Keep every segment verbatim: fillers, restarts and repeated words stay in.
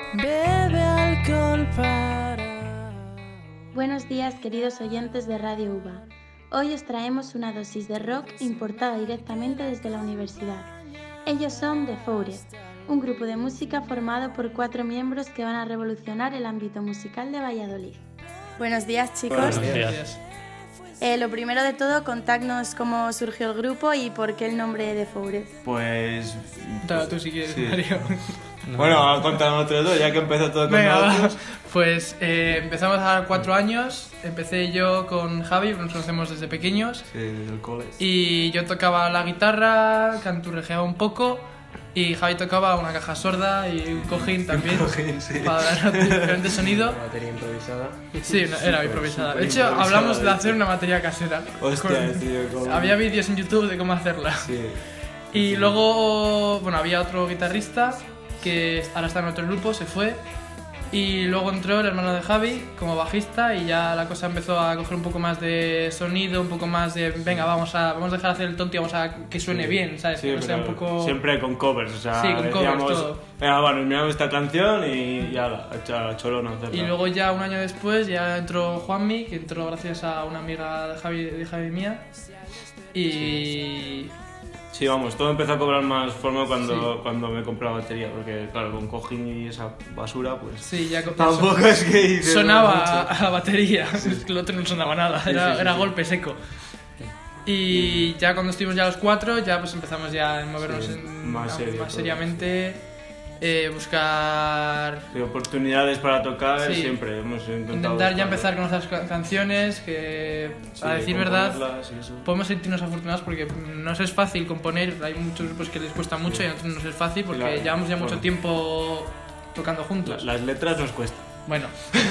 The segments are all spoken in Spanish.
Bebe alcohol para... Buenos días, queridos oyentes de Radio UBA. Hoy os traemos una dosis de rock importada directamente desde la universidad. Ellos son The Foure, un grupo de música formado por cuatro miembros que van a revolucionar el ámbito musical de Valladolid. Buenos días, chicos. Buenos días. Eh, lo primero de todo, contadnos cómo surgió el grupo y por qué el nombre de The Foure. Pues... Cuéntalo tú si quieres, sí. Mario. No. Bueno, contamos otros dos, ya que empezó todo con Venga, nosotros. Pues eh, empezamos a cuatro años. Empecé yo con Javi, nos conocemos desde pequeños. Sí, desde el cole. Y yo tocaba la guitarra, canturrejeaba un poco. Y Javi tocaba una caja sorda y un cojín también. Un cojín, sí. Para dar diferente sonido. Una batería improvisada. Sí, no, era improvisada. Súper De hecho, improvisada, hablamos de de hacer hecho. una batería casera. Hostia, Con- tío, como... Había vídeos en YouTube de cómo hacerla. Sí. Y Sí. luego, bueno, había otro guitarrista que ahora está en otro grupo, se fue. Y luego entró el hermano de Javi como bajista y ya la cosa empezó a coger un poco más de sonido, un poco más de, venga, vamos a, vamos a dejar de hacer el tonto y vamos a que suene Sí. bien, ¿sabes? Sí, que no sea un pero poco... siempre con covers, o sea, Sí, con covers, decíamos, todo. venga, bueno, miramos esta canción y ya la, a cholón a hacerla. Y luego ya un año después ya entró Juanmi, que entró gracias a una amiga de Javi, de Javi mía. Y... Sí, vamos, todo empezó a cobrar más forma cuando, Sí. cuando me compré la batería, porque claro, con cojín y esa basura, pues... Sí, ya co- Tampoco son- es que hice sonaba mucho. a la batería, es que el otro no sonaba nada, Sí, era, sí, sí, era sí. golpe seco. Y ya cuando estuvimos ya los cuatro, ya pues empezamos ya a movernos Sí, en- más a- serio más todo, seriamente, eh, buscar... Sí, oportunidades para tocar Sí. siempre hemos intentado Intentar ya buscar. empezar con nuestras ca- canciones, que Sí, a decir verdad, componerlas y eso. podemos sentirnos afortunados porque nos es fácil componer, hay muchos grupos que les cuesta mucho y a nosotros nos es fácil porque Claro, llevamos ya mucho bueno. tiempo tocando juntos. La- las letras nos cuestan. Bueno,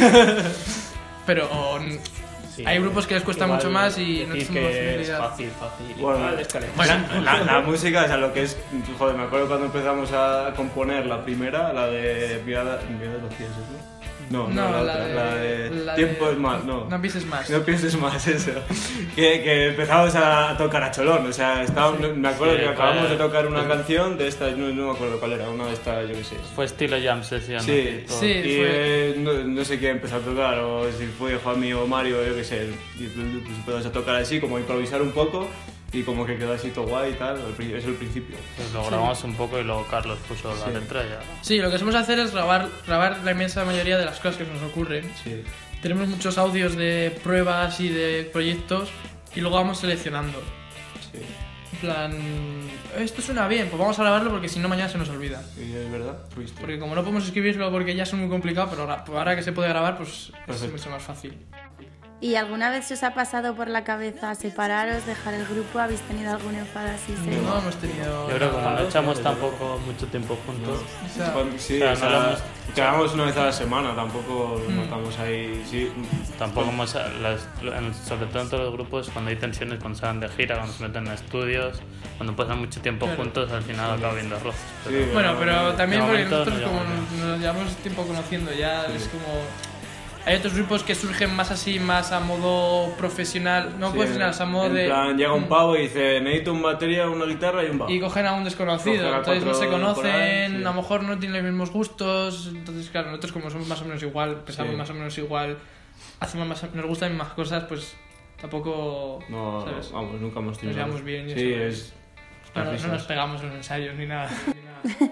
pero Sí. hay grupos que les cuesta Igual mucho más y no decís tenemos que es facilidad. fácil, fácil. Bueno, Igual es calentito. Bueno, la, la música, o sea, lo que es... Joder, me acuerdo cuando empezamos a componer la primera, la de Mirada... ¿Mirada los pies, ¿no? No, no, la, otra, la de... la Tiempo de- es más, no. No pienses más. No pienses más eso. Que, que empezamos a tocar a cholón, o sea, estábamos, me acuerdo Sí, que acabamos fue- de tocar una canción de esta, no, no me acuerdo cuál era, una de estas, yo qué sé. Fue estilo jam session. Sí, así, todo. Sí. y fue- eh, no, no sé quién empezó a tocar, o si fue Juanmi o Mario, yo qué sé. Y pues empezamos a tocar así, como a improvisar un poco, y como que quedó así todo guay y tal, el pri- es el principio. Pues lo grabamos un poco y luego Carlos puso la Sí. letra y ya. Sí, lo que solemos hacer es grabar, grabar la inmensa mayoría de las cosas que se nos ocurren. Sí. Tenemos muchos audios de pruebas y de proyectos y luego vamos seleccionando. Sí, En plan, esto suena bien, pues vamos a grabarlo porque si no mañana se nos olvida. y es verdad, fuiste. Porque como no podemos escribirlo porque ya es muy complicado, pero ahora, pues ahora que se puede grabar, pues es Perfecto. mucho más fácil. ¿Y alguna vez se os ha pasado por la cabeza separaros, dejar el grupo? ¿Habéis tenido algún enfado así serio? No hemos tenido... Yo creo que como no Claro, echamos claro. tampoco mucho tiempo juntos, O sea, Cuando- sí, o sea, o no sea, lo hemos- quedamos una vez a la semana, tampoco Mm. nos matamos ahí. Sí, tampoco hemos, las- en- sobre todo en todos los grupos, cuando hay tensiones, cuando se van de gira, cuando se meten en estudios, cuando pasan mucho tiempo Claro. juntos, al final acaba habiendo roces. Pero, Sí, Bueno, pero también de porque momento nosotros nos como llevamos nos, nos llevamos tiempo conociendo ya es como... Hay otros grupos que surgen más así, más a modo profesional, no sí, profesional, a modo en de... plan, llega un pavo y dice, necesito un batería, una guitarra y un bajo. Y cogen a un desconocido, Cogen a entonces no cuatro se por conocen, ahí, sí. a lo mejor no tienen los mismos gustos, entonces claro, nosotros como somos más o menos igual, pensamos Sí. más o menos igual, hacemos más, nos gustan las mismas cosas, pues tampoco... No, ¿sabes? vamos, nunca hemos tenido. Nos llevamos bien y Sí, eso es. es- No, no- no risas. nos pegamos en los ensayos ni nada. ni nada.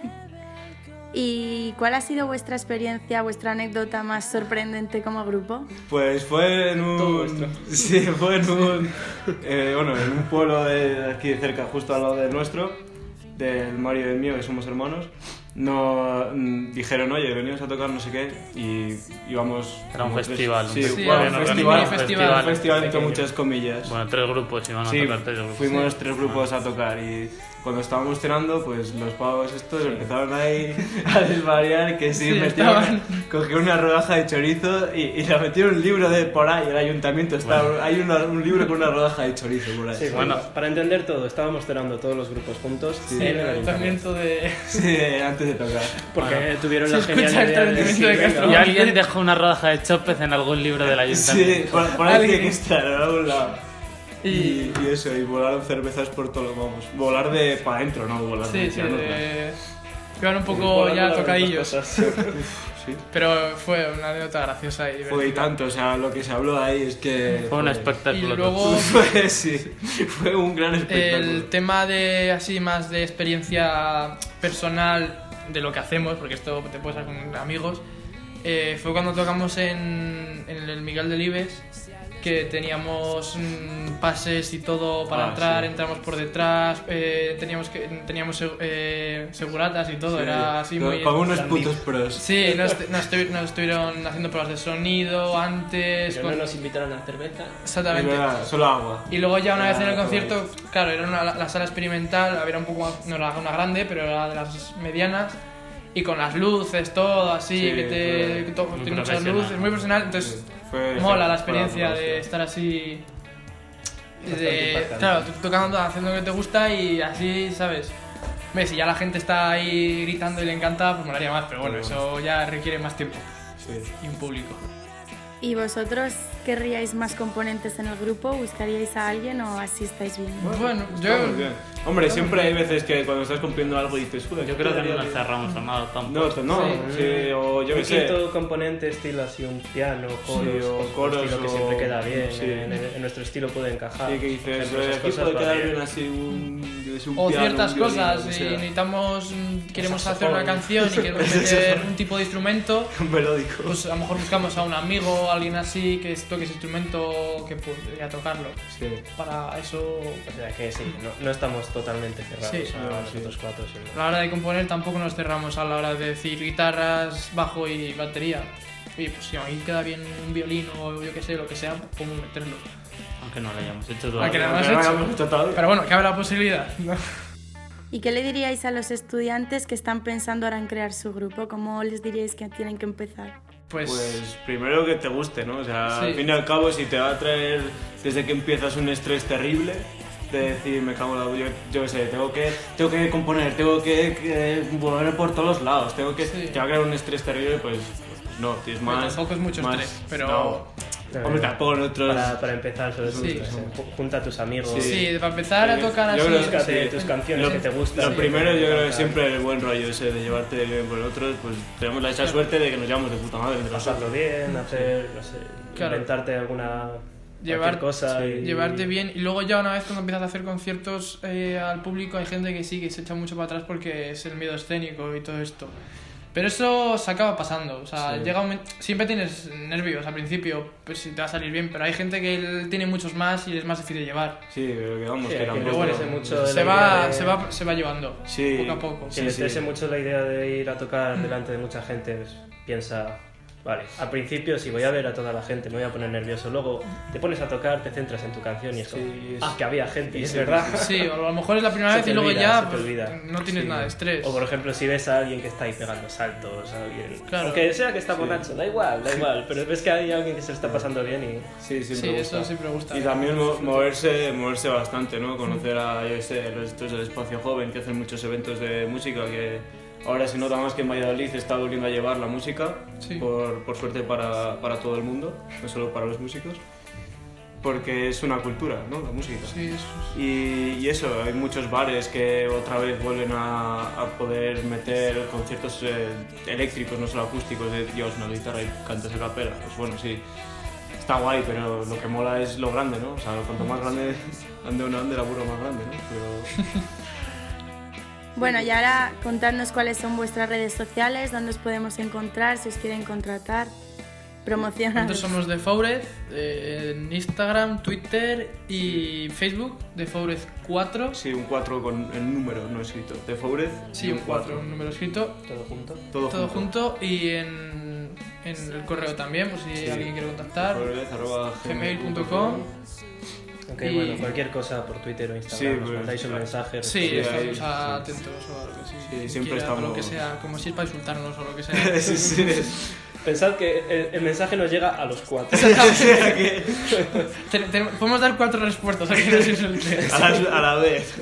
¿Y cuál ha sido vuestra experiencia, vuestra anécdota más sorprendente como grupo? Pues fue en un. Todo vuestro. Sí, fue en un. eh, bueno, en un pueblo de aquí de cerca, justo al lado del nuestro, del Mario y del mío, que somos hermanos. No, mm, dijeron, oye, venimos a tocar no sé qué, y íbamos... Era un como tres- festival, un Sí, Sí, bueno, era un un festival, mini festival. un festival entre Pequeño. muchas comillas. bueno, tres grupos iban a Sí, tocar tres grupos. fuimos tres grupos a tocar y cuando estábamos cenando, pues los pavos estos empezaron ahí a desvariar, que sí, Sí, metieron, estaban- cogieron una rodaja de chorizo y, y la metieron un libro de por ahí, el ayuntamiento, está, Bueno. hay una- un libro con una rodaja de chorizo por ahí. Sí, Bueno. bueno, para entender todo, estábamos cenando todos los grupos juntos Sí, en El el ayuntamiento. ayuntamiento de... Sí, antes de tocar. Porque Bueno. tuvieron Se la escucha genial el idea de ayuntamiento de decir, Castro. venga, Y alguien dejó una rodaja de chopez en algún libro del ayuntamiento. Sí, por, por ahí Alguien. tiene que estar, en algún lado. Y... Y, y eso, y volaron cervezas por todo, vamos, volar de para adentro, no volar Sí, de sí, tirarnos, de... iban un poco Volando ya las tocadillos. dos cosas. Sí. Pero fue una anécdota graciosa y divertida. Fue y tanto, o sea, lo que se habló ahí es que... Fue un joder, espectáculo. Y luego Fue, sí, fue un gran espectáculo. el tema de así más de experiencia personal de lo que hacemos, porque esto te puedes hacer con amigos, eh, fue cuando tocamos en, en el Miguel Delibes, que teníamos mm, pases y todo para Ah, entrar, sí. entramos por detrás, eh, teníamos que teníamos eh, seguratas y todo, Sí, era así con- muy... Con unos standing. putos pros. Sí, nos, nos, estu- nos estuvieron haciendo pruebas de sonido antes, Pero con- no nos invitaron a cerveza. Es exactamente. verdad, solo agua. Y luego ya una vez en el Ah, concierto, claro, era una, la sala experimental, había un poco más, no era una grande, pero era de las medianas, y con las luces, todo así, Sí, que te fue que todo, muy tiene muchas profesional. luces, muy profesional, entonces Sí, fue- mola la fue experiencia hostia. de estar así, Bastante de, impactante. claro, tú tocando, haciendo lo que te gusta y así, ¿sabes? Ves, si ya la gente está ahí gritando y le encanta, pues molaría más, pero bueno, Pero eso ya requiere más tiempo Sí. y un público. ¿Y vosotros querríais más componentes en el grupo? ¿Buscaríais a alguien o así estáis bien? Bueno, yo... Estamos bien. Hombre, siempre hay veces que cuando estás cumpliendo algo dices, joder, Yo ¿qué creo que no quedaría nos bien? cerramos a nada tampoco. No, t- no, Sí. sí, o yo un qué sé. quinto componente estilo así, un piano, coros, Sí, o un coros, estilo que o- siempre queda bien, sí. en, en nuestro estilo puede encajar. Sí, que dices, Ejemplo, eh, esas aquí cosas puede va quedar bien. bien así un, yo qué sé, un O piano, ciertas un violín, cosas, lo que si sea. necesitamos, mm, queremos hacer saxofón. una canción y queremos Ese meter saxofón. un tipo de instrumento, Un melódico. pues a lo mejor buscamos a un amigo, a alguien así que toque ese instrumento que podría tocarlo. Sí. Para eso, O sea que sí, no, no estamos totalmente cerrados Sí. a No, nosotros sí. cuatro. sino- a la hora de componer tampoco nos cerramos a la hora de decir guitarras, bajo y batería. Y pues si a mí queda bien un violín o yo que sé, lo que sea, podemos meterlo. Aunque no lo hayamos hecho todavía. Aunque no lo Aunque hemos no hecho. hayamos hecho todavía. Pero bueno, cabe la posibilidad. ¿no? ¿Y qué le diríais a los estudiantes que están pensando ahora en crear su grupo? ¿Cómo les diríais que tienen que empezar? Pues, Pues primero que te guste, ¿no? O sea, Sí. al fin y al cabo, si te va a traer desde que empiezas un estrés terrible, de decir, me cago en la... Yo, yo qué sé, tengo que, tengo que componer, tengo que, que volver por todos los lados, tengo que... Sí. Te va a crear un estrés terrible, pues no, tienes Bueno, más... tampoco es mucho más- estrés, pero- no. Claro, Hombre, tampoco nosotros... Para, para empezar, sobre todo, Sí. esto, ju- junta a tus amigos. sí, para empezar a Sí. tocar Yo así... creo que Búscate sí. tus canciones Lo- que te gustan. Lo que primero te yo creo que encantan. siempre el buen rollo ese de llevarte bien con otros, pues tenemos la esa suerte de que nos llevamos de puta madre entre Pasarlo nosotros. bien, hacer, no sé, Claro. inventarte alguna Llevar- cualquier cosa. sí, y- Llevarte bien y luego ya una vez cuando empiezas a hacer conciertos eh, al público hay gente que sí que se echa mucho para atrás porque es el miedo escénico y todo esto, pero eso se acaba pasando, o sea, Sí. llega un momento- siempre tienes nervios al principio, pues si te va a salir bien, pero hay gente que él tiene muchos más y es más difícil de llevar. Sí, pero que vamos, Sí, que que tampoco... les bueno, estrese mucho se la va, idea de- se va se va llevando Sí. poco a poco. Que Sí, le sí. estrese mucho la idea de ir a tocar delante de mucha gente, pues, piensa, vale, al principio si voy a ver a toda la gente me voy a poner nervioso, luego te pones a tocar, te centras en tu canción y es como, Sí, es- ah, que había gente, y es sí, verdad. Sí, o a lo mejor es la primera Se vez te y luego olvida, ya se te pues, olvida. no tienes Sí. nada de estrés. O por ejemplo, si ves a alguien que está ahí pegando saltos, a alguien, Claro. aunque sea que está Sí. borracho, da igual, da igual, pero ves que hay alguien que se lo está pasando bien y Sí, Sí, siempre eso gusta. siempre gusta. Y también mo- moverse, moverse bastante, ¿no? Conocer a, yo qué sé, los estos del Espacio Joven que hacen muchos eventos de música que ahora se nota más que en Valladolid está volviendo a llevar la música, Sí. por, por suerte para, para todo el mundo, no solo para los músicos, porque es una cultura, ¿no? La música. Sí, eso es- Y, y eso, hay muchos bares que otra vez vuelven a, a poder meter conciertos eh, eléctricos, no solo acústicos, de Dios, una guitarra y cantas a capela. Pues bueno, sí, está guay, pero lo que mola es lo grande, ¿no? O sea, cuanto más grande ande una ande, la burra más grande, ¿no? Pero Bueno, y ahora contadnos cuáles son vuestras redes sociales, dónde os podemos encontrar, si os quieren contratar, promocionar. Nosotros somos de Fourez, eh, en Instagram, Twitter y Facebook, de Fourez cuatro. sí, un cuatro con el número no escrito. De Fourez, Sí, y un cuatro, un número escrito, todo junto. Todo, todo junto y en, en el correo también, por si Sí. alguien quiere contactar. Fourez, arroba gmail punto com. Ok, Y- bueno, cualquier cosa por Twitter o Instagram, Sí, nos pues, mandáis un claro. mensaje. Sí, Sí, estamos ahí, sí. atentos o algo así. Sí, siempre Quiera, estamos- Lo que sea, como si es para insultarnos o lo que sea. sí, sí. Pensad que el, el mensaje nos llega a los cuatro. Te- te- podemos dar cuatro respuestas a que nos insultes. a, la, a la vez.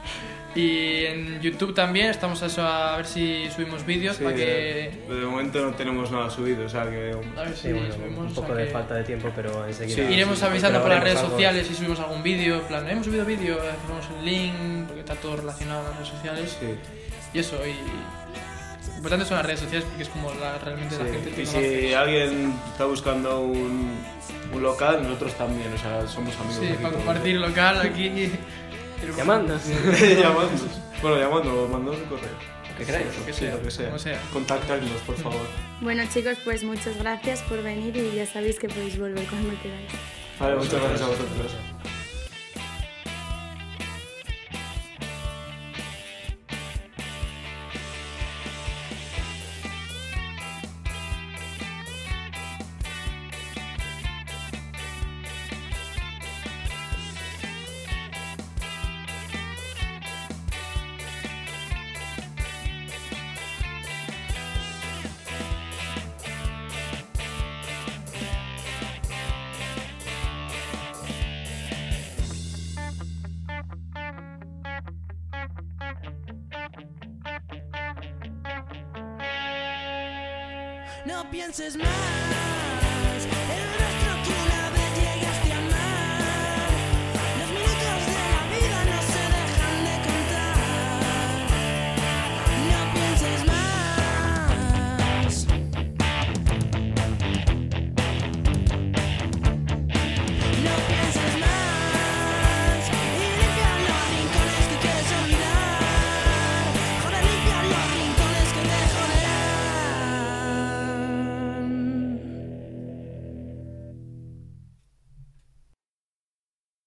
Y en YouTube también estamos a, eso, a ver si subimos vídeos Sí, para que... de, de momento no tenemos nada subido, o sea que... A ver si Sí, bueno, subimos, un o poco sea de que falta de tiempo, pero enseguida. Sí, iremos sí, avisando por pero las redes haremos algo. sociales si subimos algún vídeo. En plan, hemos subido vídeo, ponemos el link, porque está todo relacionado en las redes sociales. Sí. Y eso, y importante son las redes sociales porque es como la, realmente Sí, la gente que y nos si hace. alguien está buscando un, un local, nosotros también, o sea, somos amigos. Sí, aquí para todos. compartir local aquí. Llamando. llamando. Bueno, llamando, mandando un correo. Lo que queráis. Lo que Sí, sea, lo que sea. como sea. Contactadnos, por favor. Bueno chicos, pues muchas gracias por venir y ya sabéis que podéis volver cuando queráis. Vale, muchas gracias a vosotros. No pienses más.